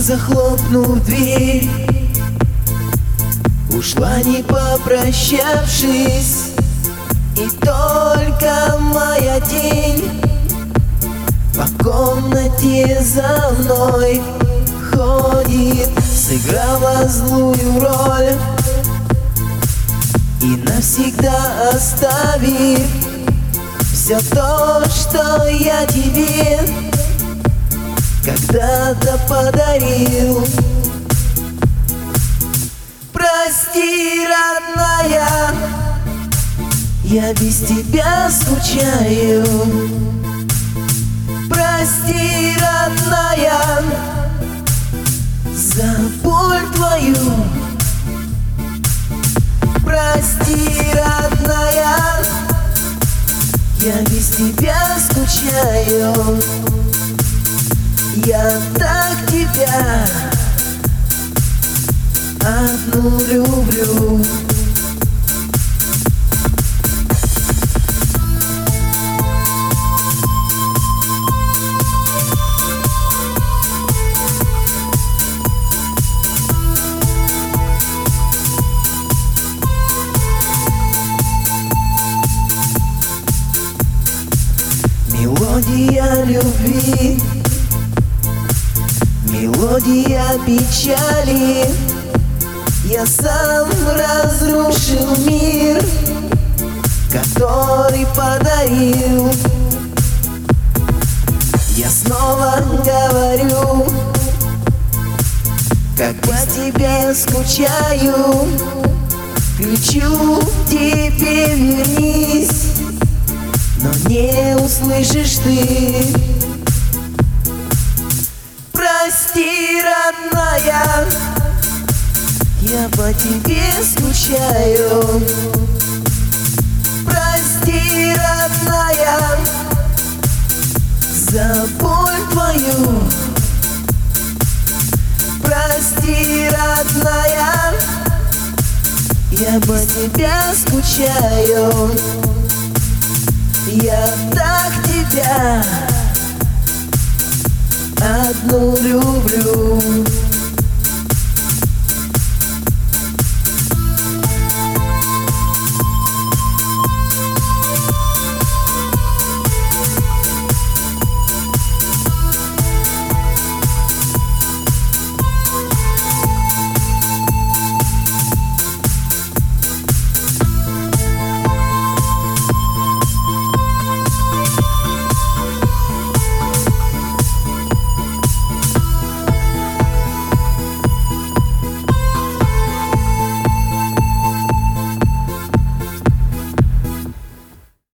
захлопнув дверь, ушла, не попрощавшись. И только моя тень по комнате за мной ходит, сыграла злую роль и навсегда оставит все то, что я тебе когда-то подарил. Прости, родная, я без тебя скучаю. Прости, родная, за боль твою. Прости, родная, я без тебя скучаю. Я так тебя одну люблю. Мелодия любви, мелодия печали. Я сам разрушил мир, который подарил. Я снова говорю, как по тебе скучаю. Кричу тебе: вернись, но не услышишь ты. Прости, родная, я по тебе скучаю. Прости, родная, за боль твою. Прости, родная, я по тебя скучаю. Я так тебя одну люблю.